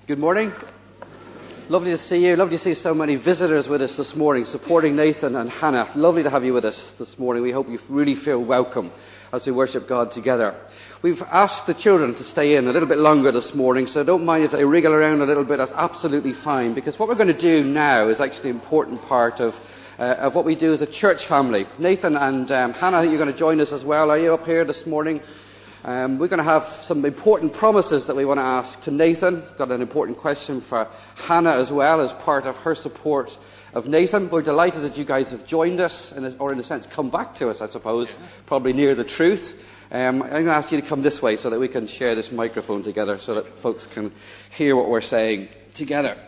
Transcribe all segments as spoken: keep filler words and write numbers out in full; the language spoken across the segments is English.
Good morning. Lovely to see you. Lovely to see so many visitors with us this morning, supporting Nathan and Hannah. Lovely to have you with us this morning. We hope you really feel welcome as we worship God together. We've asked the children to stay in a little bit longer this morning, so don't mind if they wriggle around a little bit. That's absolutely fine, because what we're going to do now is actually an important part of uh, of what we do as a church family. Nathan and um, Hannah, you're going to join us as well. Are you up here this morning? Um, we're going to have some important promises that we want to ask to Nathan. Got an important question for Hannah as well as part of her support of Nathan. We're delighted that you guys have joined us, in a, or in a sense come back to us, I suppose, probably near the truth. Um, I'm going to ask you to come this way so that we can share this microphone together so that folks can hear what we're saying together.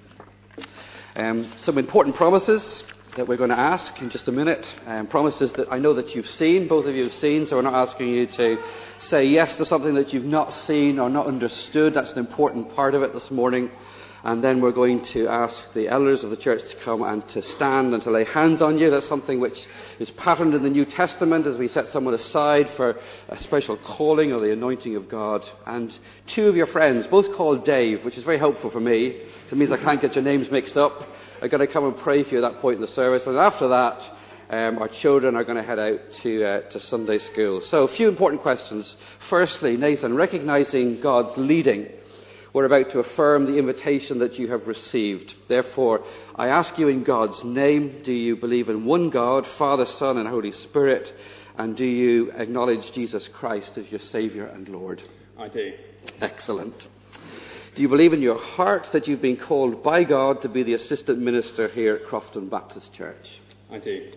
Um, some important promises that we're going to ask in just a minute. Um, promises that I know that you've seen, both of you have seen, so we're not asking you to say yes to something that you've not seen or not understood. That's an important part of it this morning. And then we're going to ask the elders of the church to come and to stand and to lay hands on you. That's something which is patterned in the New Testament as we set someone aside for a special calling or the anointing of God. And two of your friends, both called Dave, which is very helpful for me. It means I can't get your names mixed up. I've got to come and pray for you at that point in the service. And after that, um, our children are going to head out to uh, to Sunday school. So a few important questions. Firstly, Nathan, recognizing God's leading, we're about to affirm the invitation that you have received. Therefore, I ask you in God's name, do you believe in one God, Father, Son, and Holy Spirit? And do you acknowledge Jesus Christ as your Saviour and Lord? I do. Excellent. Do you believe in your heart that you've been called by God to be the assistant minister here at Crofton Baptist Church? I do.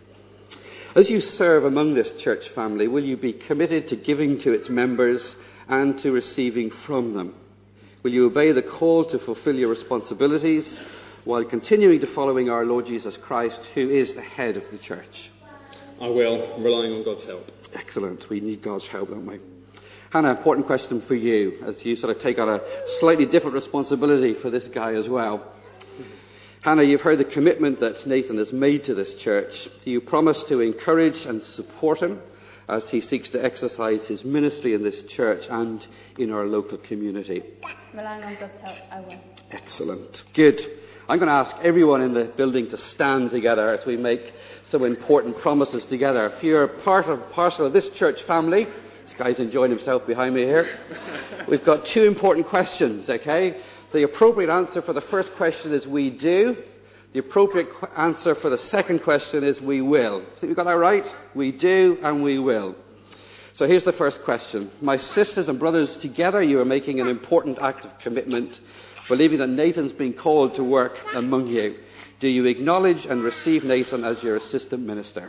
As you serve among this church family, will you be committed to giving to its members and to receiving from them? Will you obey the call to fulfill your responsibilities while continuing to following our Lord Jesus Christ, who is the head of the church? I will, relying on God's help. Excellent. We need God's help, don't we? Hannah, important question for you as you sort of take on a slightly different responsibility for this guy as well. Hannah, you've heard the commitment that Nathan has made to this church. Do you promise to encourage and support him as he seeks to exercise his ministry in this church and in our local community? Relying on God's help, I will. Excellent. Good. I'm going to ask everyone in the building to stand together as we make some important promises together. If you're part of parcel of this church family, this guy's enjoying himself behind me here. We've got two important questions, okay? The appropriate answer for the first question is we do. The appropriate qu- answer for the second question is we will. Think we got that right? We do and we will. So here's the first question. My sisters and brothers, together you are making an important act of commitment, believing that Nathan's been called to work among you. Do you acknowledge and receive Nathan as your assistant minister?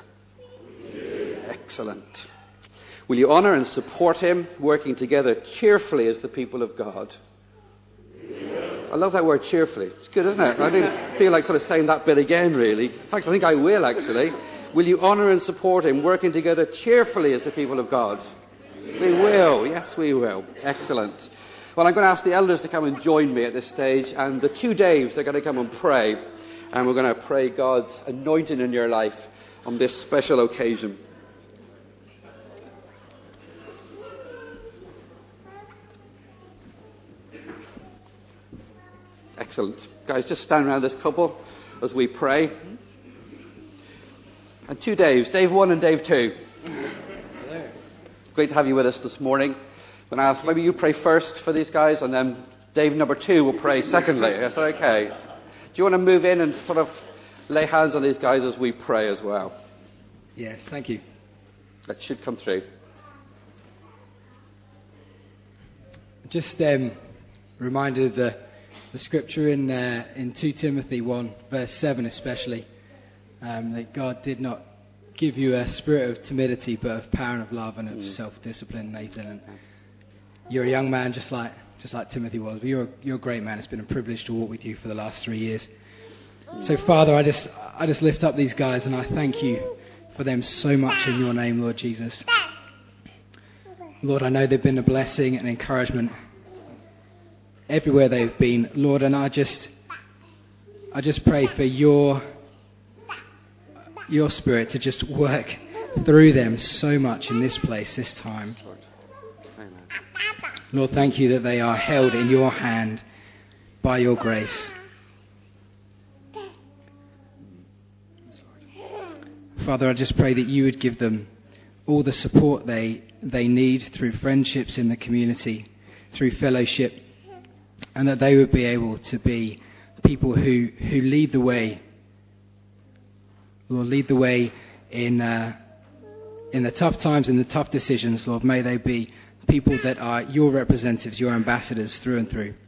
Excellent. Will you honour and support him, working together cheerfully as the people of God? I love that word, cheerfully. It's good, isn't it? I didn't feel like sort of saying that bit again, really. In fact, I think I will, actually. Will you honour and support him, working together cheerfully as the people of God? We will. Yes, we will. Excellent. Well, I'm going to ask the elders to come and join me at this stage, and the two Daves are going to come and pray, and we're going to pray God's anointing in your life on this special occasion. Excellent. Guys, just stand around this couple as we pray. And two Daves, Dave one and Dave two. Hello. Great to have you with us this morning. I'm going to ask, maybe you pray first for these guys, and then Dave number two will pray secondly. Is that okay? Do you want to move in and sort of lay hands on these guys as we pray as well? Yes, thank you. That should come through. Just um, reminded of the, the scripture in uh, in Second Timothy one, verse seven especially, um, that God did not give you a spirit of timidity, but of power and of love and of mm. self-discipline, Nathan. And you're a young man, just like just like Timothy was. But you're you're a great man. It's been a privilege to walk with you for the last three years. So, Father, I just I just lift up these guys, and I thank you for them so much in your name, Lord Jesus. Lord, I know they've been a blessing and encouragement everywhere they've been, Lord, and I just I just pray for your your spirit to just work through them so much in this place, this time. Lord, thank you that they are held in your hand by your grace. Father, I just pray that you would give them all the support they they need through friendships in the community, through fellowship, and that they would be able to be people who, who lead the way, Lord, lead the way in uh, in the tough times, in the tough decisions, Lord. May they be people that are your representatives, your ambassadors through and through.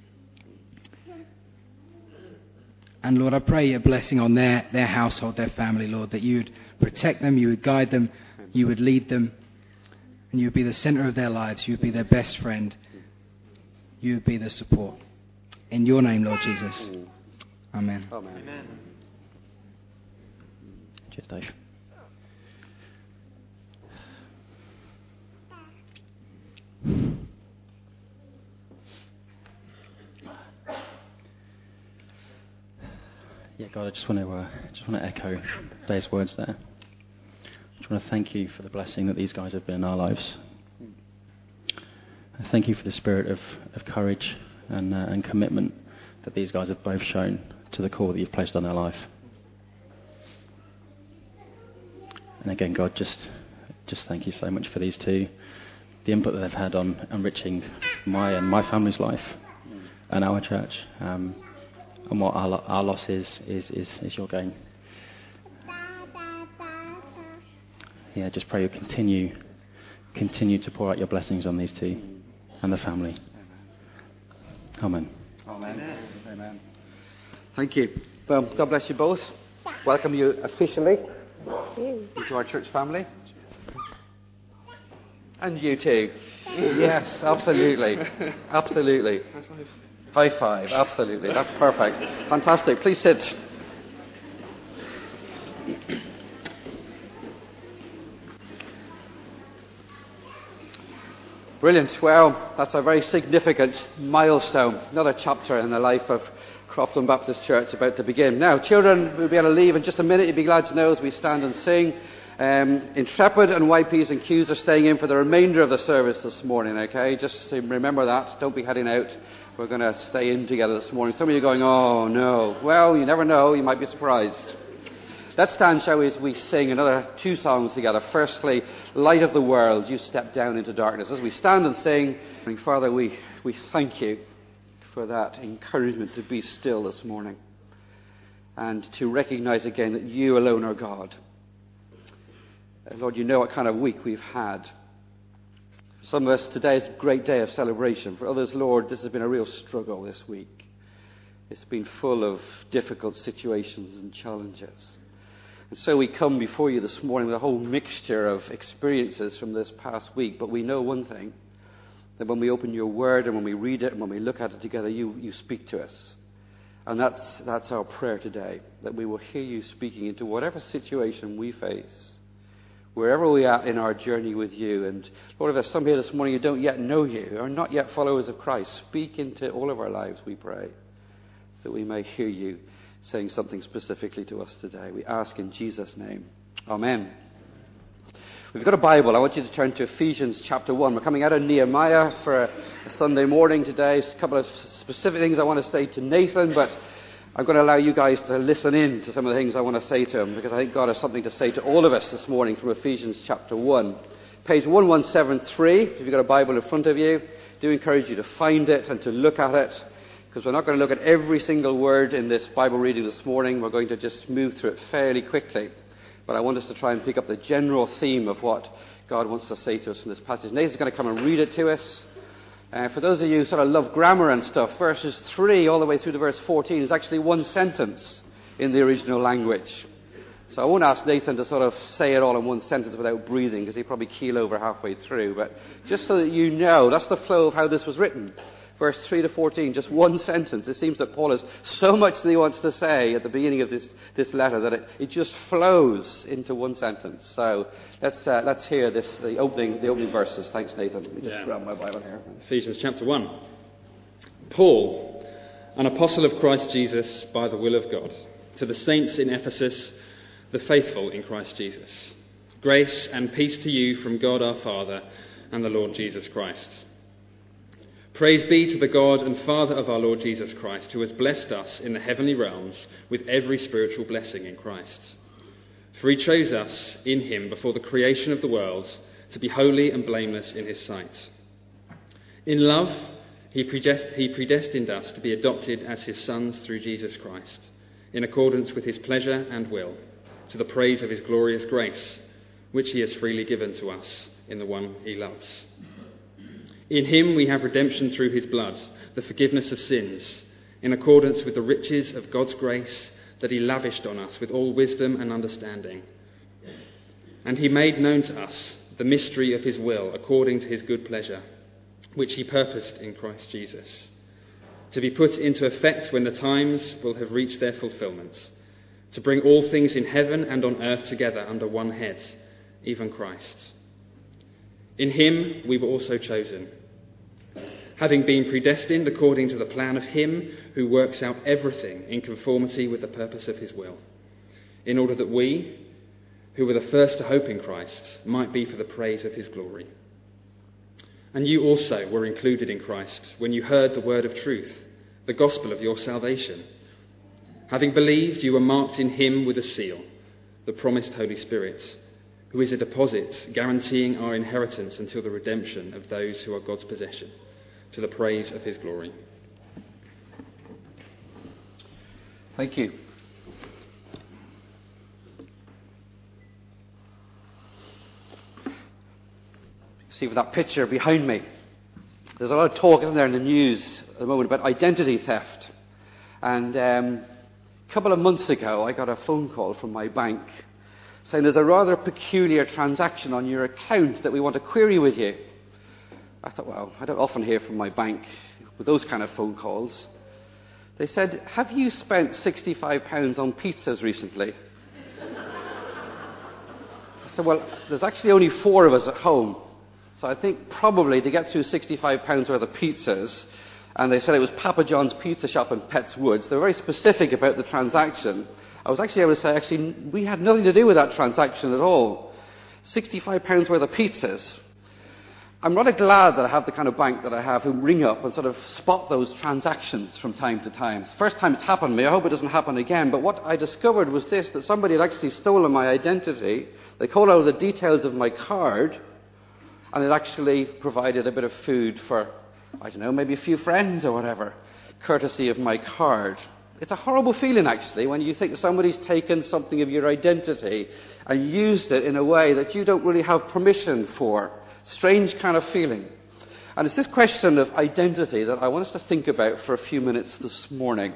And Lord, I pray a blessing on their, their household, their family, Lord, that you would protect them, you would guide them, you would lead them, and you would be the center of their lives, you would be their best friend, you would be the support. In your name, Lord Jesus. Amen. Amen. Amen. Cheers, Dave. Yeah, God, I just want to uh, just want to echo Dave's words there. I just want to thank you for the blessing that these guys have been in our lives. I thank you for the spirit of, of courage and uh, and commitment that these guys have both shown to the call that you've placed on their life. And again, God, just just thank you so much for these two, the input that they've had on enriching my and my family's life and our church. Um, And what our, our loss is, is, is, is your gain. Yeah, just pray you continue, continue to pour out your blessings on these two and the family. Amen. Amen. Amen. Amen. Thank you. Well, God bless you both. Welcome you officially into our church family. And you too. Yes, absolutely. Absolutely. High five, absolutely. That's perfect. Fantastic. Please sit. Brilliant. Well, that's a very significant milestone. Another chapter in the life of Crofton Baptist Church about to begin. Now, children, we'll be able to leave in just a minute. You'll be glad to know as we stand and sing. Um, Intrepid and Y Ps and Qs are staying in for the remainder of the service this morning, okay? Just to remember that. Don't be heading out. We're going to stay in together this morning. Some of you are going, oh no. Well, you never know. You might be surprised. Let's stand, shall we, as we sing another two songs together. Firstly, Light of the World, You Step Down into Darkness. As we stand and sing, Father, we, we thank you for that encouragement to be still this morning and to recognize again that you alone are God. Lord, you know what kind of week we've had. For some of us, today is a great day of celebration. For others, Lord, this has been a real struggle this week. It's been full of difficult situations and challenges. And so we come before you this morning with a whole mixture of experiences from this past week. But we know one thing, that when we open your word and when we read it and when we look at it together, you, you speak to us. And that's, that's our prayer today, that we will hear you speaking into whatever situation we face, wherever we are in our journey with you. And Lord, if there's some here this morning who don't yet know you, or not yet followers of Christ, speak into all of our lives, we pray, that we may hear you saying something specifically to us today. We ask in Jesus' name. Amen. We've got a Bible. I want you to turn to Ephesians chapter one. We're coming out of Nehemiah for a Sunday morning today. A couple of specific things I want to say to Nathan, but I'm going to allow you guys to listen in to some of the things I want to say to him, because I think God has something to say to all of us this morning from Ephesians chapter one. Page eleven seventy-three, if you've got a Bible in front of you, I do encourage you to find it and to look at it, because we're not going to look at every single word in this Bible reading this morning. We're going to just move through it fairly quickly. But I want us to try and pick up the general theme of what God wants to say to us in this passage. Nathan's going to come and read it to us. Uh, for those of you who sort of love grammar and stuff, verses three all the way through to verse fourteen is actually one sentence in the original language. So I won't ask Nathan to sort of say it all in one sentence without breathing, because he'd probably keel over halfway through. But just so that you know, that's the flow of how this was written. Verse three to fourteen, just one sentence. It seems that Paul has so much that he wants to say at the beginning of this, this letter that it, it just flows into one sentence. So let's uh, let's hear this the opening the opening verses. Thanks, Nathan. Let me just yeah. grab my Bible here. Ephesians chapter one. Paul, an apostle of Christ Jesus by the will of God, to the saints in Ephesus, the faithful in Christ Jesus. Grace and peace to you from God our Father and the Lord Jesus Christ. Praise be to the God and Father of our Lord Jesus Christ, who has blessed us in the heavenly realms with every spiritual blessing in Christ. For he chose us in him before the creation of the world to be holy and blameless in his sight. In love, he predestined us to be adopted as his sons through Jesus Christ, in accordance with his pleasure and will, to the praise of his glorious grace, which he has freely given to us in the one he loves. In him we have redemption through his blood, the forgiveness of sins, in accordance with the riches of God's grace that he lavished on us with all wisdom and understanding. And he made known to us the mystery of his will according to his good pleasure, which he purposed in Christ Jesus, to be put into effect when the times will have reached their fulfillment, to bring all things in heaven and on earth together under one head, even Christ. In him we were also chosen, having been predestined according to the plan of him who works out everything in conformity with the purpose of his will, in order that we, who were the first to hope in Christ, might be for the praise of his glory. And you also were included in Christ when you heard the word of truth, the gospel of your salvation. Having believed, you were marked in him with a seal, the promised Holy Spirit, who is a deposit guaranteeing our inheritance until the redemption of those who are God's possession, to the praise of his glory. Thank you. See with that picture behind me, there's a lot of talk, isn't there, in the news at the moment about identity theft. And um, a couple of months ago, I got a phone call from my bank saying there's a rather peculiar transaction on your account that we want to query with you. I thought, well, I don't often hear from my bank with those kind of phone calls. They said, have you spent sixty-five pounds on pizzas recently? I said, well, there's actually only four of us at home. So I think probably to get through sixty-five pounds worth of pizzas, and they said it was Papa John's Pizza Shop in Petts Woods. They were very specific about the transaction. I was actually able to say, actually, we had nothing to do with that transaction at all. sixty-five pounds worth of pizzas. I'm rather glad that I have the kind of bank that I have who ring up and sort of spot those transactions from time to time. It's the first time it's happened to me. I hope it doesn't happen again. But what I discovered was this, that somebody had actually stolen my identity. They called out the details of my card, and it actually provided a bit of food for, I don't know, maybe a few friends or whatever, courtesy of my card. It's a horrible feeling, actually, when you think somebody's taken something of your identity and used it in a way that you don't really have permission for. Strange kind of feeling. And it's this question of identity that I want us to think about for a few minutes this morning.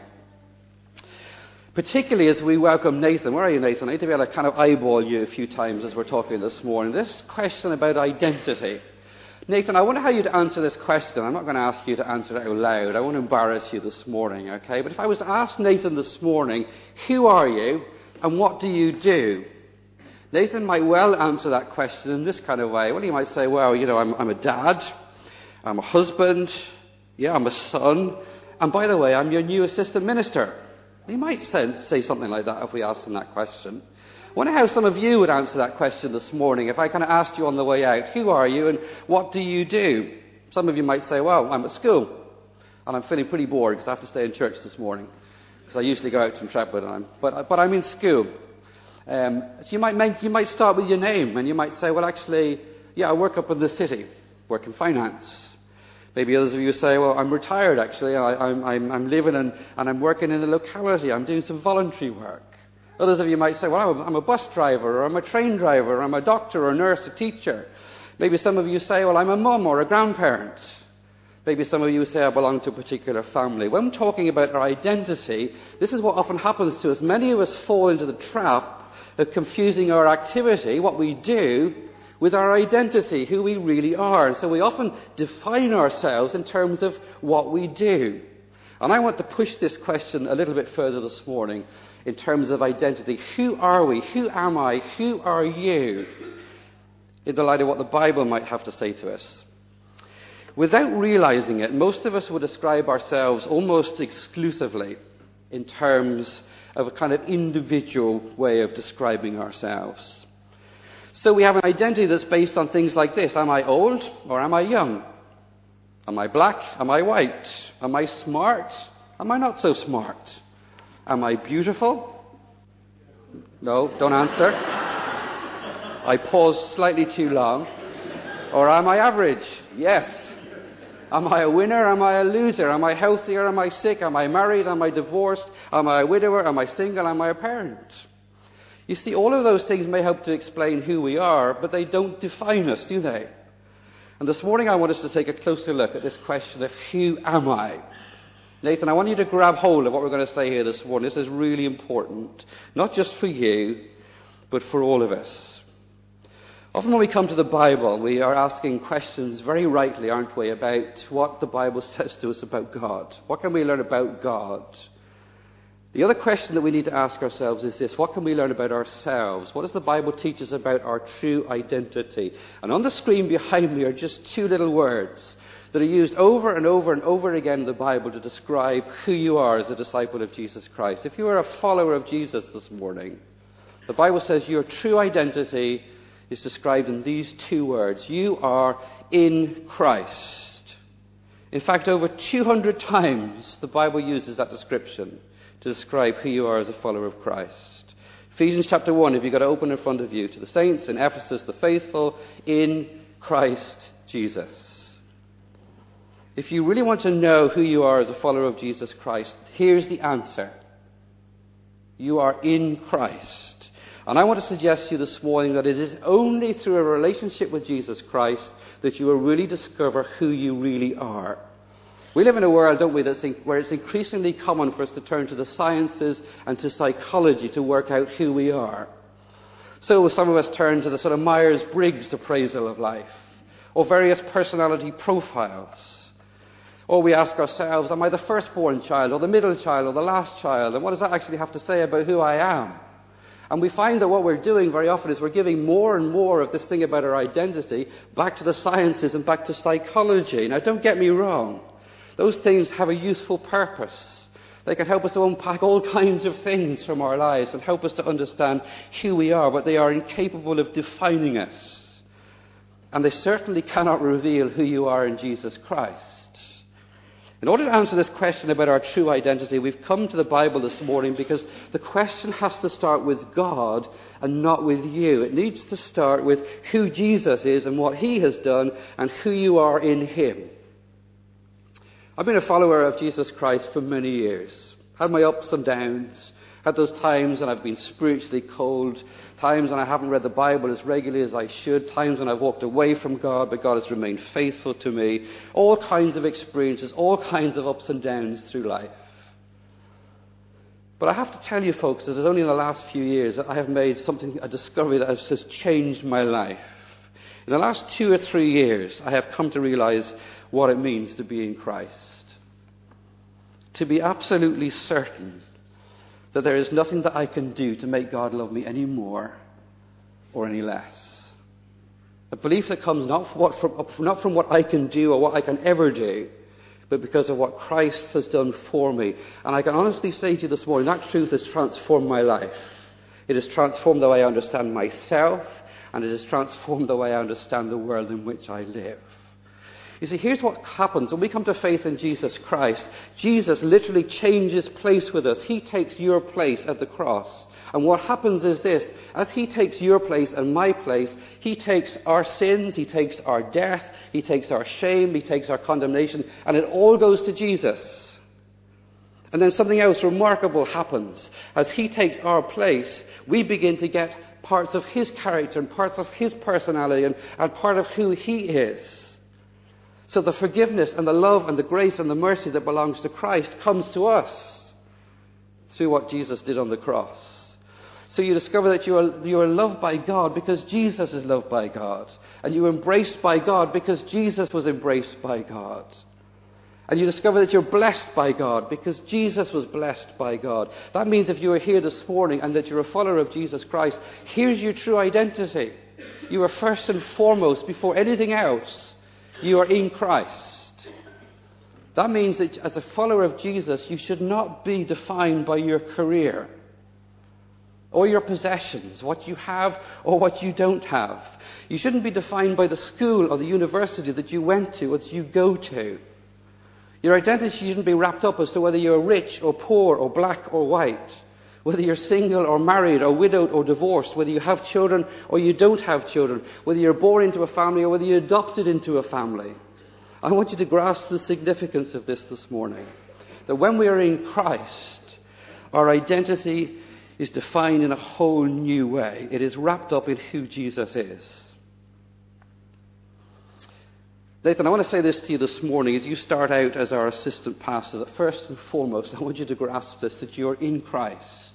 Particularly as we welcome Nathan. Where are you, Nathan? I need to be able to kind of eyeball you a few times as we're talking this morning. This question about identity. Nathan, I wonder how you'd answer this question. I'm not going to ask you to answer it out loud. I won't embarrass you this morning, okay? But if I was to ask Nathan this morning, who are you and what do you do? Nathan might well answer that question in this kind of way. Well, he might say, well, you know, I'm, I'm a dad, I'm a husband, yeah, I'm a son, and by the way, I'm your new assistant minister. He might say, say something like that if we asked him that question. I wonder how some of you would answer that question this morning if I kind of asked you on the way out, who are you and what do you do? Some of you might say, well, I'm at school, and I'm feeling pretty bored because I have to stay in church this morning, because I usually go out to Intrepid, and I'm, but, but I'm in school. Um, so you might make, you might start with your name, and you might say, well, actually, yeah, I work up in the city, work in finance. Maybe others of you say, well, I'm retired, actually. I, I'm, I'm, I'm living in, and I'm working in a locality. I'm doing some voluntary work. Others of you might say, well, I'm a, I'm a bus driver, or I'm a train driver, or I'm a doctor, or a nurse, a teacher. Maybe some of you say, well, I'm a mum or a grandparent. Maybe some of you say, I belong to a particular family. When I'm talking about our identity, this is what often happens to us. Many of us fall into the trap of confusing our activity, what we do, with our identity, who we really are. And so we often define ourselves in terms of what we do. And I want to push this question a little bit further this morning in terms of identity. Who are we? Who am I? Who are you? In the light of what the Bible might have to say to us. Without realizing it, most of us would describe ourselves almost exclusively in terms of a kind of individual way of describing ourselves. So we have an identity that's based on things like this. Am I old or am I young? Am I black? Am I white? Am I smart? Am I not so smart? Am I beautiful? No, don't answer. I paused slightly too long. Or am I average? Yes. Am I a winner? Am I a loser? Am I healthy or am I sick? Am I married? Am I divorced? Am I a widower? Am I single? Am I a parent? You see, all of those things may help to explain who we are, but they don't define us, do they? And this morning I want us to take a closer look at this question of who am I? Nathan, I want you to grab hold of what we're going to say here this morning. This is really important, not just for you, but for all of us. Often when we come to the Bible, we are asking questions very rightly, aren't we, about what the Bible says to us about God. What can we learn about God? The other question that we need to ask ourselves is this: what can we learn about ourselves? What does the Bible teach us about our true identity? And on the screen behind me are just two little words that are used over and over and over again in the Bible to describe who you are as a disciple of Jesus Christ. If you are a follower of Jesus this morning, the Bible says your true identity is described in these two words. You are in Christ. In fact, over two hundred times the Bible uses that description to describe who you are as a follower of Christ. Ephesians chapter one, if you've got it open in front of you, to the saints in Ephesus, the faithful in Christ Jesus. If you really want to know who you are as a follower of Jesus Christ, here's the answer. You are in Christ. And I want to suggest to you this morning that it is only through a relationship with Jesus Christ that you will really discover who you really are. We live in a world, don't we, that's in, where it's increasingly common for us to turn to the sciences and to psychology to work out who we are. So some of us turn to the sort of Myers-Briggs appraisal of life, or various personality profiles. Or we ask ourselves, am I the firstborn child, or the middle child, or the last child? And what does that actually have to say about who I am? And we find that what we're doing very often is we're giving more and more of this thing about our identity back to the sciences and back to psychology. Now, don't get me wrong. Those things have a useful purpose. They can help us to unpack all kinds of things from our lives and help us to understand who we are, but they are incapable of defining us. And they certainly cannot reveal who you are in Jesus Christ. In order to answer this question about our true identity, we've come to the Bible this morning because the question has to start with God and not with you. It needs to start with who Jesus is and what he has done and who you are in him. I've been a follower of Jesus Christ for many years. Had my ups and downs. Had those times when I've been spiritually cold. Times when I haven't read the Bible as regularly as I should. Times when I've walked away from God, but God has remained faithful to me. All kinds of experiences, all kinds of ups and downs through life. But I have to tell you, folks, that it's only in the last few years that I have made something, a discovery that has just changed my life. In the last two or three years, I have come to realize what it means to be in Christ. To be absolutely certain that there is nothing that I can do to make God love me any more or any less. A belief that comes not from what, from, not from what I can do or what I can ever do, but because of what Christ has done for me. And I can honestly say to you this morning, that truth has transformed my life. It has transformed the way I understand myself, and it has transformed the way I understand the world in which I live. You see, here's what happens when we come to faith in Jesus Christ. Jesus literally changes place with us. He takes your place at the cross. And what happens is this: as he takes your place and my place, he takes our sins, he takes our death, he takes our shame, he takes our condemnation, and it all goes to Jesus. And then something else remarkable happens. As he takes our place, we begin to get parts of his character and parts of his personality and, and part of who he is. So the forgiveness and the love and the grace and the mercy that belongs to Christ comes to us through what Jesus did on the cross. So you discover that you are, you are loved by God because Jesus is loved by God. And you are embraced by God because Jesus was embraced by God. And you discover that you're blessed by God because Jesus was blessed by God. That means if you are here this morning and that you're a follower of Jesus Christ, here's your true identity. You are first and foremost, before anything else, you are in Christ. That means that as a follower of Jesus, you should not be defined by your career. or your possessions, what you have or what you don't have. You shouldn't be defined by the school or the university that you went to or that you go to. Your identity shouldn't be wrapped up as to whether you're rich or poor or black or white, whether you're single or married or widowed or divorced, whether you have children or you don't have children, whether you're born into a family or whether you're adopted into a family. I want you to grasp the significance of this this morning. That when we are in Christ, our identity is defined in a whole new way. It is wrapped up in who Jesus is. Nathan, I want to say this to you this morning as you start out as our assistant pastor, that first and foremost, I want you to grasp this, that you're in Christ.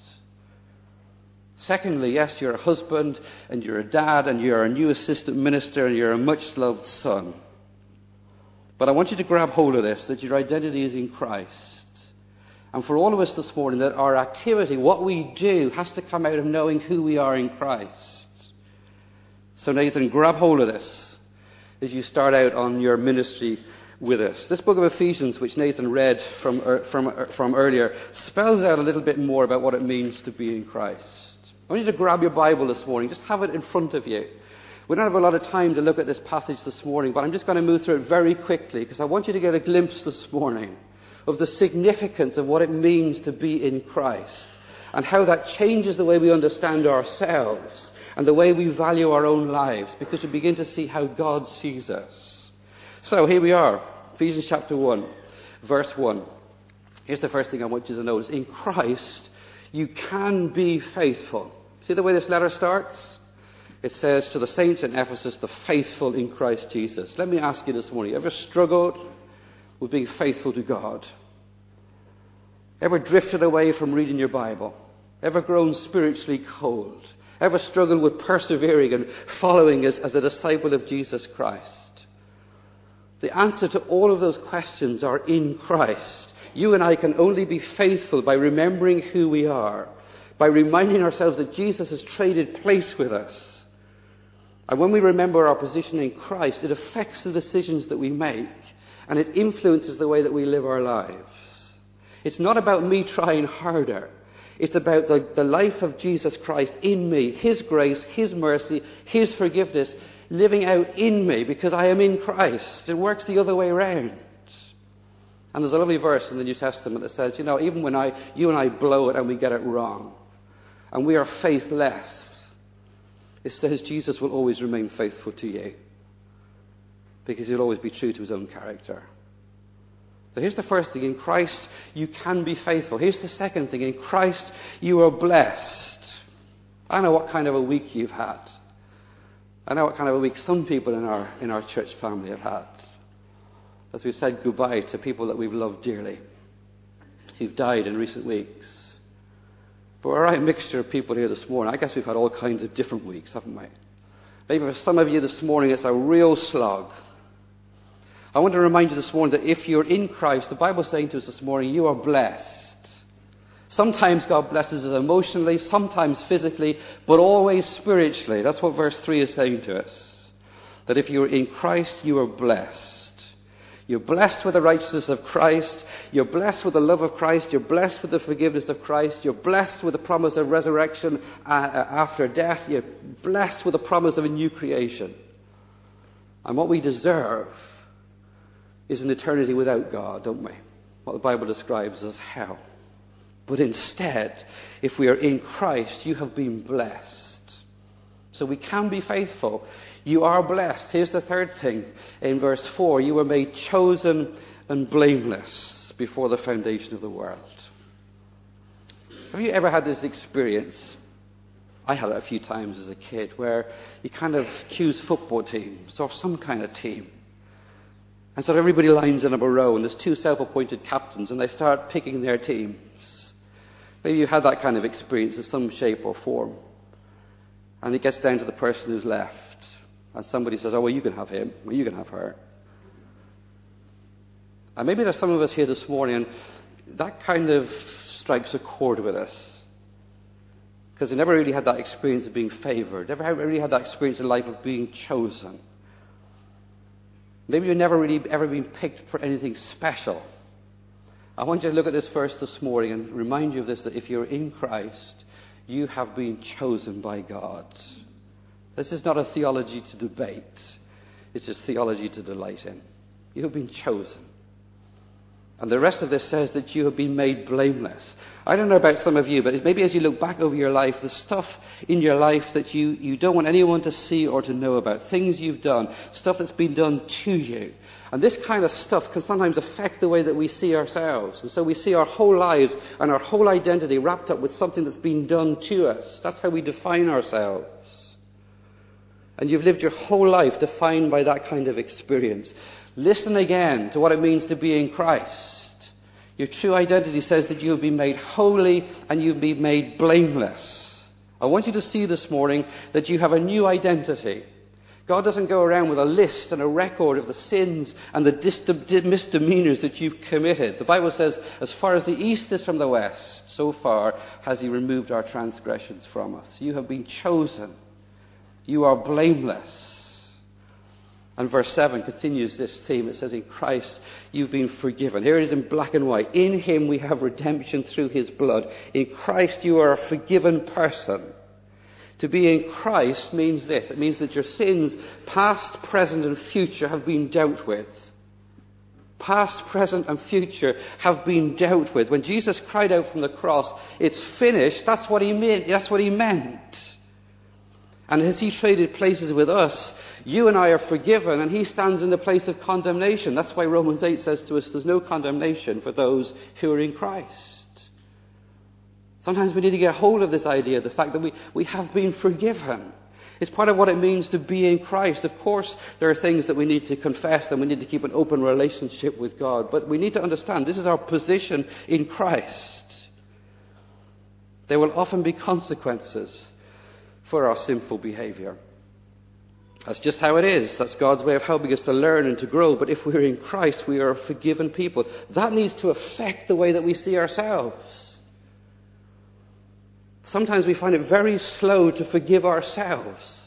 Secondly, yes, you're a husband and you're a dad and you're a new assistant minister and you're a much-loved son. But I want you to grab hold of this, that your identity is in Christ. And for all of us this morning, that our activity, what we do, has to come out of knowing who we are in Christ. So Nathan, grab hold of this as you start out on your ministry with us. This book of Ephesians, which Nathan read from, from, from earlier, spells out a little bit more about what it means to be in Christ. I want you to grab your Bible this morning. Just have it in front of you. We don't have a lot of time to look at this passage this morning, but I'm just going to move through it very quickly because I want you to get a glimpse this morning of the significance of what it means to be in Christ and how that changes the way we understand ourselves and the way we value our own lives, because we begin to see how God sees us. So here we are, Ephesians chapter one, verse one. Here's the first thing I want you to notice. In Christ, you can be faithful. See the way this letter starts? It says, to the saints in Ephesus, the faithful in Christ Jesus. Let me ask you this morning, ever struggled with being faithful to God? Ever drifted away from reading your Bible? Ever grown spiritually cold? Ever struggled with persevering and following as, as a disciple of Jesus Christ? The answer to all of those questions are in Christ. You and I can only be faithful by remembering who we are, by reminding ourselves that Jesus has traded place with us. And when we remember our position in Christ, it affects the decisions that we make, and it influences the way that we live our lives. It's not about me trying harder. It's about the, the life of Jesus Christ in me, His grace, His mercy, His forgiveness, living out in me because I am in Christ. It works the other way around. And there's a lovely verse in the New Testament that says, you know, even when I, you and I blow it and we get it wrong, and we are faithless, it says Jesus will always remain faithful to you because He'll always be true to His own character. So here's the first thing. In Christ, you can be faithful. Here's the second thing. In Christ, you are blessed. I don't know what kind of a week you've had. I know what kind of a week some people in our, in our church family have had. As we've said goodbye to people that we've loved dearly, who've died in recent weeks. But we're a right mixture of people here this morning. I guess we've had all kinds of different weeks, haven't we? Maybe for some of you this morning, it's a real slog. I want to remind you this morning that if you're in Christ, the Bible is saying to us this morning, you are blessed. Sometimes God blesses us emotionally, sometimes physically, but always spiritually. That's what verse three is saying to us. That if you're in Christ, you are blessed. You're blessed with the righteousness of Christ. You're blessed with the love of Christ. You're blessed with the forgiveness of Christ. You're blessed with the promise of resurrection uh, after death. You're blessed with the promise of a new creation. And what we deserve is an eternity without God, don't we? What the Bible describes as hell. But instead, if we are in Christ, you have been blessed. So we can be faithful. You are blessed. Here's the third thing in verse four. You were made chosen and blameless before the foundation of the world. Have you ever had this experience? I had it a few times as a kid, where you kind of choose football teams or some kind of team. And so everybody lines in a row, and there's two self-appointed captains, and they start picking their teams. Maybe you've had that kind of experience in some shape or form. And it gets down to the person who's left. And somebody says, oh, well, you can have him, or you can have her. And maybe there's some of us here this morning, and that kind of strikes a chord with us. Because they never really had that experience of being favoured. Never really had that experience in life of being chosen. Maybe you've never really ever been picked for anything special. I want you to look at this verse this morning and remind you of this, that if you're in Christ, You have been chosen by God. This is not a theology to debate. It's just theology to delight in. You have been chosen. And the rest of this says that you have been made blameless. I don't know about some of you, but maybe as you look back over your life, the stuff in your life that you, you don't want anyone to see or to know about, things you've done, stuff that's been done to you. And this kind of stuff can sometimes affect the way that we see ourselves. And so we see our whole lives and our whole identity wrapped up with something that's been done to us. That's how we define ourselves. And you've lived your whole life defined by that kind of experience. Listen again to what it means to be in Christ. Your true identity says that you have been made holy and you've been made blameless. I want you to see this morning that you have a new identity. God doesn't go around with a list and a record of the sins and the dis- misdemeanors that you've committed. The Bible says, as far as the east is from the west, so far has he removed our transgressions from us. You have been chosen. You are blameless. And verse seven continues this theme. It says, in Christ you've been forgiven. Here it is in black and white. In him we have redemption through his blood. In Christ you are a forgiven person. To be in Christ means this. It means that your sins, past, present and future, have been dealt with. Past, present and future have been dealt with. When Jesus cried out from the cross, it's finished, that's what he meant. That's what he meant. And as he traded places with us, you and I are forgiven, and he stands in the place of condemnation. That's why Romans eight says to us, there's no condemnation for those who are in Christ. Sometimes we need to get hold of this idea, the fact that we, we have been forgiven. It's part of what it means to be in Christ. Of course, there are things that we need to confess and we need to keep an open relationship with God. But we need to understand this is our position in Christ. There will often be consequences for our sinful behavior. That's just how it is. That's God's way of helping us to learn and to grow. But if we're in Christ, we are a forgiven people. That needs to affect the way that we see ourselves. Sometimes we find it very slow to forgive ourselves.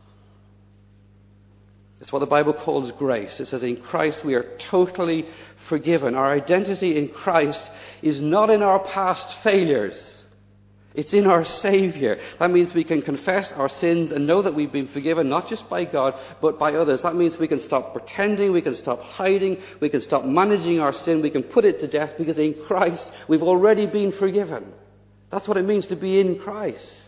It's what the Bible calls grace. It says in Christ we are totally forgiven. Our identity in Christ is not in our past failures. It's in our Savior. That means we can confess our sins and know that we've been forgiven, not just by God, but by others. That means we can stop pretending, we can stop hiding, we can stop managing our sin, we can put it to death, because in Christ we've already been forgiven. That's what it means to be in Christ.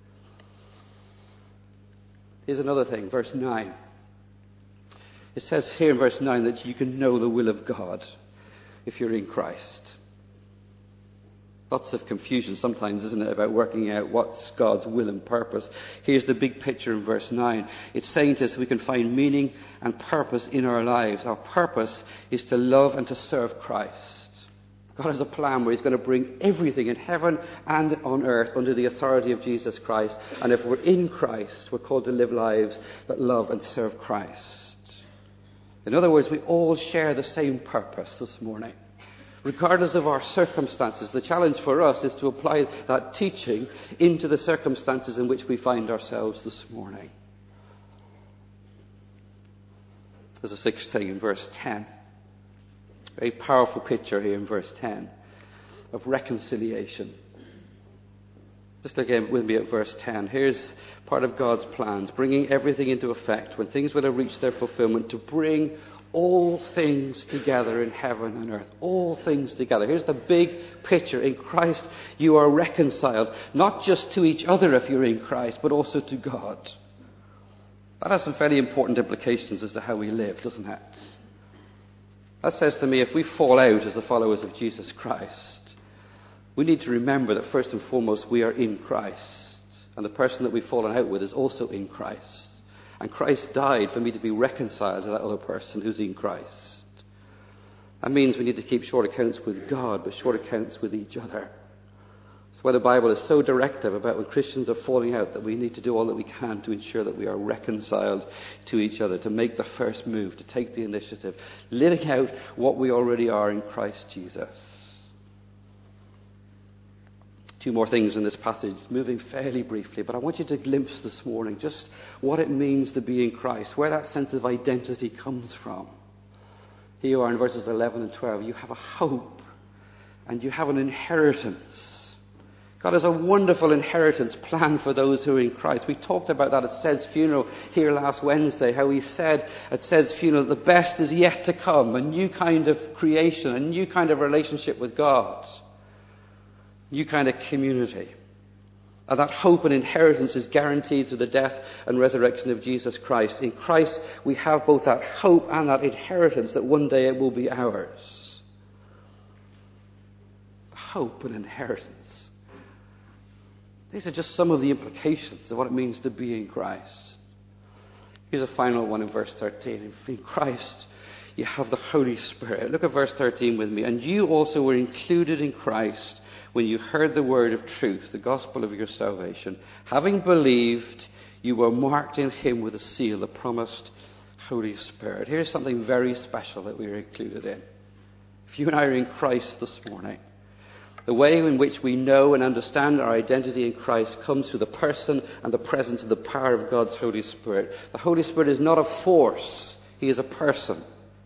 Here's another thing, verse nine. It says here in verse nine that you can know the will of God if you're in Christ. Lots of confusion sometimes, isn't it, about working out what's God's will and purpose. Here's the big picture in verse nine. It's saying to us we can find meaning and purpose in our lives. Our purpose is to love and to serve Christ. God has a plan where he's going to bring everything in heaven and on earth under the authority of Jesus Christ. And if we're in Christ, we're called to live lives that love and serve Christ. In other words, we all share the same purpose this morning. Regardless of our circumstances, the challenge for us is to apply that teaching into the circumstances in which we find ourselves this morning. There's a sixth thing in verse ten. Very powerful picture here in verse ten of reconciliation. Just look with me at verse ten. Here's part of God's plans, bringing everything into effect when things will have reached their fulfillment, to bring all things together in heaven and earth. All things together. Here's the big picture. In Christ you are reconciled, not just to each other if you're in Christ, but also to God. That has some fairly important implications as to how we live, doesn't it? That says to me, if we fall out as the followers of Jesus Christ, we need to remember that first and foremost we are in Christ. And the person that we've fallen out with is also in Christ. And Christ died for me to be reconciled to that other person who's in Christ. That means we need to keep short accounts with God, but short accounts with each other. That's why the Bible is so directive about when Christians are falling out, that we need to do all that we can to ensure that we are reconciled to each other, to make the first move, to take the initiative, living out what we already are in Christ Jesus. Two more things in this passage, moving fairly briefly, but I want you to glimpse this morning just what it means to be in Christ, where that sense of identity comes from. Here you are in verses eleven and twelve. You have a hope and you have an inheritance. God has a wonderful inheritance planned for those who are in Christ. We talked about that at Sed's funeral here last Wednesday, how he said at Sed's funeral that the best is yet to come, a new kind of creation, a new kind of relationship with God, a new kind of community. And that hope and inheritance is guaranteed through the death and resurrection of Jesus Christ. In Christ we have both that hope and that inheritance that one day it will be ours. Hope and inheritance. These are just some of the implications of what it means to be in Christ. Here's a final one in verse thirteen. In Christ, you have the Holy Spirit. Look at verse thirteen with me. And you also were included in Christ when you heard the word of truth, the gospel of your salvation. Having believed, you were marked in him with a seal, the promised Holy Spirit. Here's something very special that we are included in. If you and I are in Christ this morning, the way in which we know and understand our identity in Christ comes through the person and the presence and the power of God's Holy Spirit. The Holy Spirit is not a force. He is a person.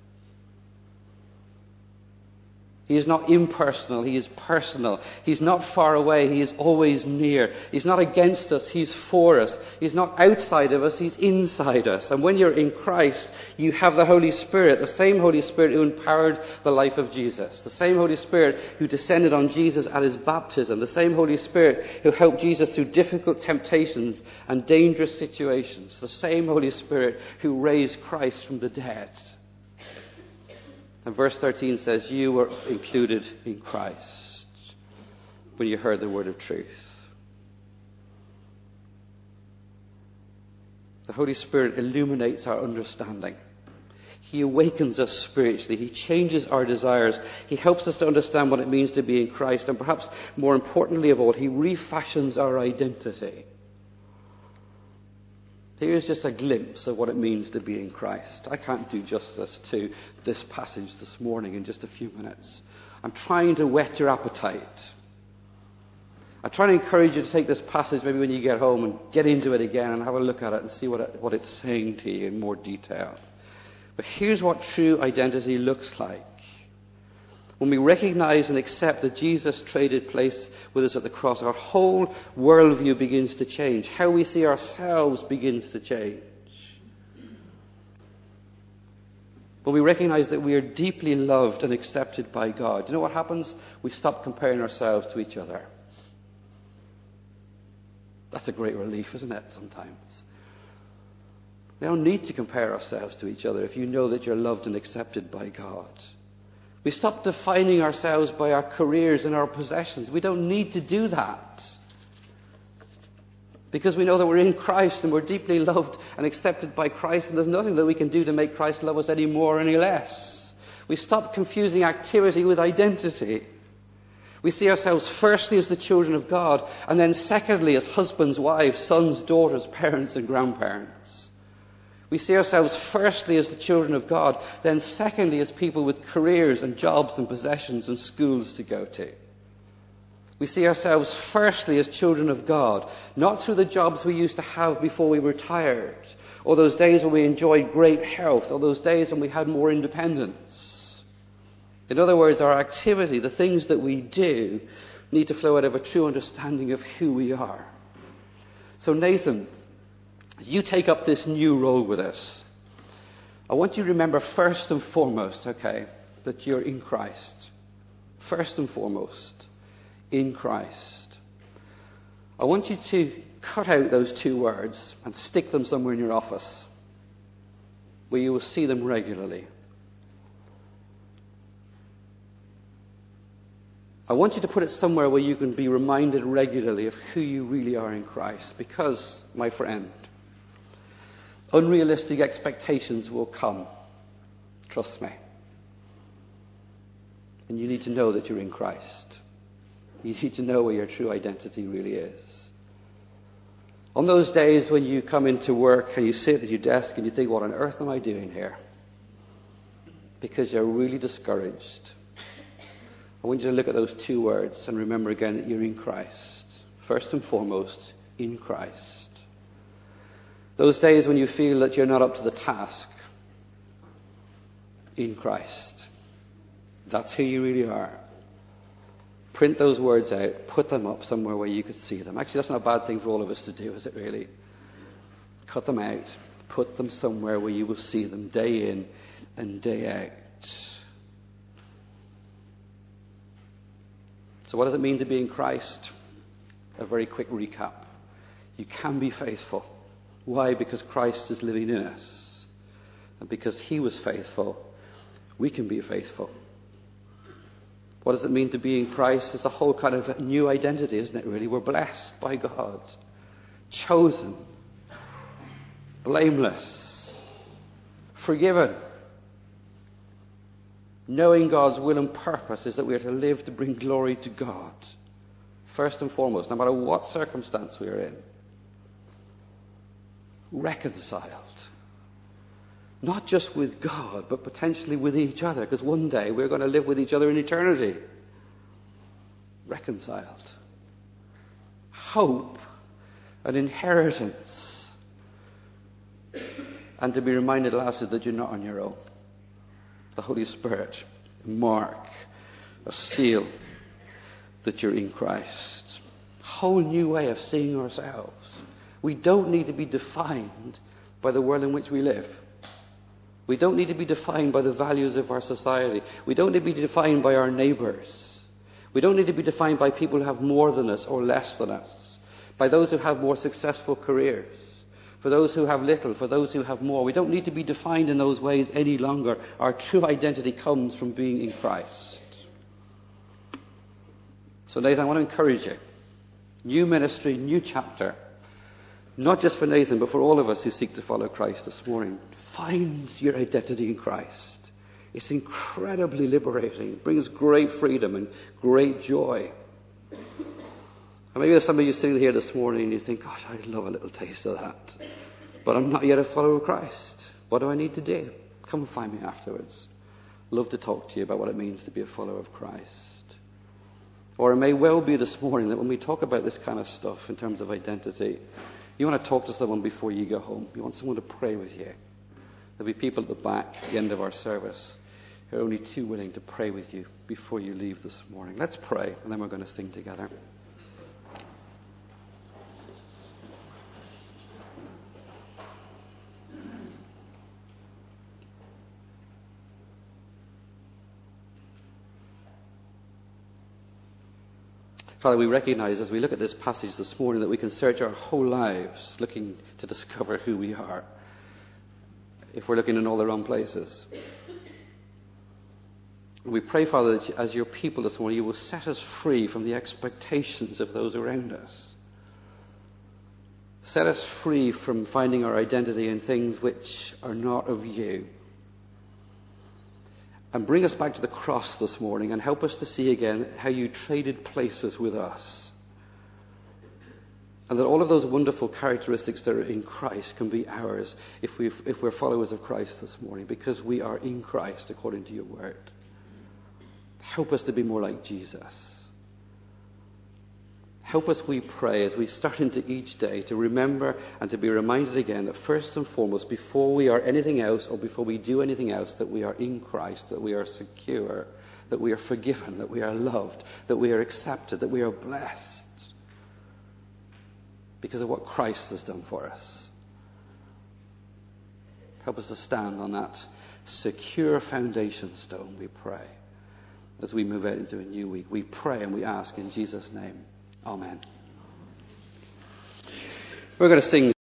He is not impersonal. He is personal. He's not far away. He is always near. He's not against us. He's for us. He's not outside of us. He's inside us. And when you're in Christ, you have the Holy Spirit, the same Holy Spirit who empowered the life of Jesus, the same Holy Spirit who descended on Jesus at his baptism, the same Holy Spirit who helped Jesus through difficult temptations and dangerous situations, the same Holy Spirit who raised Christ from the dead. And verse thirteen says, you were included in Christ when you heard the word of truth. The Holy Spirit illuminates our understanding. He awakens us spiritually. He changes our desires. He helps us to understand what it means to be in Christ. And perhaps more importantly of all, he refashions our identity. Here's just a glimpse of what it means to be in Christ. I can't do justice to this passage this morning in just a few minutes. I'm trying to whet your appetite. I'm trying to encourage you to take this passage maybe when you get home and get into it again and have a look at it and see what it, what it's saying to you in more detail. But here's what true identity looks like. When we recognize and accept that Jesus traded place with us at the cross, our whole worldview begins to change. How we see ourselves begins to change. When we recognize that we are deeply loved and accepted by God, you know what happens? We stop comparing ourselves to each other. That's a great relief, isn't it, sometimes? We don't need to compare ourselves to each other if you know that you're loved and accepted by God. We stop defining ourselves by our careers and our possessions. We don't need to do that. Because we know that we're in Christ and we're deeply loved and accepted by Christ, and there's nothing that we can do to make Christ love us any more or any less. We stop confusing activity with identity. We see ourselves firstly as the children of God, and then secondly as husbands, wives, sons, daughters, parents and grandparents. We see ourselves firstly as the children of God, then secondly as people with careers and jobs and possessions and schools to go to. We see ourselves firstly as children of God, not through the jobs we used to have before we retired, or those days when we enjoyed great health, or those days when we had more independence. In other words, our activity, the things that we do, need to flow out of a true understanding of who we are. So Nathan, as you take up this new role with us, I want you to remember first and foremost, okay, that you're in Christ. First and foremost, in Christ. I want you to cut out those two words and stick them somewhere in your office where you will see them regularly. I want you to put it somewhere where you can be reminded regularly of who you really are in Christ. Because, my friend, unrealistic expectations will come. Trust me. And you need to know that you're in Christ. You need to know where your true identity really is. On those days when you come into work and you sit at your desk and you think, what on earth am I doing here? Because you're really discouraged. I want you to look at those two words and remember again that you're in Christ. First and foremost, in Christ. Those days when you feel that you're not up to the task, in Christ. That's who you really are. Print those words out, put them up somewhere where you could see them. Actually, that's not a bad thing for all of us to do, is it really? Cut them out, put them somewhere where you will see them day in and day out. So what does it mean to be in Christ? A very quick recap. You can be faithful. Why? Because Christ is living in us. And because he was faithful, we can be faithful. What does it mean to be in Christ? It's a whole kind of new identity, isn't it, really? We're blessed by God, chosen, blameless, forgiven. Knowing God's will and purpose is that we are to live to bring glory to God, first and foremost, no matter what circumstance we are in. Reconciled. Not just with God, but potentially with each other, because one day we're going to live with each other in eternity. Reconciled. Hope. An inheritance. And to be reminded lastly that you're not on your own. The Holy Spirit, a mark, a seal that you're in Christ. A whole new way of seeing ourselves. We don't need to be defined by the world in which we live. We don't need to be defined by the values of our society. We don't need to be defined by our neighbours. We don't need to be defined by people who have more than us or less than us. By those who have more successful careers. For those who have little, for those who have more. We don't need to be defined in those ways any longer. Our true identity comes from being in Christ. So Nathan, I want to encourage you. New ministry, new chapter. Not just for Nathan, but for all of us who seek to follow Christ this morning. Find your identity in Christ. It's incredibly liberating. It brings great freedom and great joy. And maybe there's some of you sitting here this morning and you think, gosh, I'd love a little taste of that. But I'm not yet a follower of Christ. What do I need to do? Come and find me afterwards. I'd love to talk to you about what it means to be a follower of Christ. Or it may well be this morning that when we talk about this kind of stuff in terms of identity, you want to talk to someone before you go home. You want someone to pray with you. There'll be people at the back at the end of our service who are only too willing to pray with you before you leave this morning. Let's pray, and then we're going to sing together. Father, we recognize as we look at this passage this morning that we can search our whole lives looking to discover who we are if we're looking in all the wrong places. We pray, Father, that as your people this morning, you will set us free from the expectations of those around us. Set us free from finding our identity in things which are not of you. And bring us back to the cross this morning and help us to see again how you traded places with us. And that all of those wonderful characteristics that are in Christ can be ours if, we if we're followers of Christ this morning, because we are in Christ according to your word. Help us to be more like Jesus. Help us, we pray, as we start into each day, to remember and to be reminded again that first and foremost, before we are anything else or before we do anything else, that we are in Christ, that we are secure, that we are forgiven, that we are loved, that we are accepted, that we are blessed because of what Christ has done for us. Help us to stand on that secure foundation stone, we pray, as we move out into a new week. We pray and we ask in Jesus' name. Amen. We're going to sing